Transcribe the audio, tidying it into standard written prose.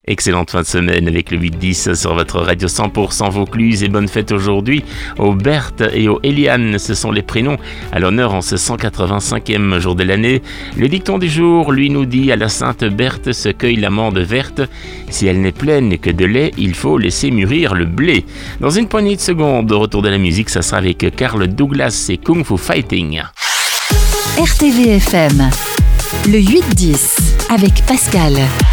Excellente fin de semaine avec le 8-10 sur votre radio 100% Vaucluse et bonne fête aujourd'hui aux Berthe et aux Eliane, ce sont les prénoms à l'honneur en ce 185e jour de l'année. Le dicton du jour, lui, nous dit: à la sainte Berthe se cueille l'amande verte, si elle n'est pleine que de lait, il faut laisser mûrir le blé. Dans une poignée de secondes, au retour de la musique, ça sera avec Carl Douglas et Kung Fu Fighting. RTVFM, le 8-10 avec Pascal.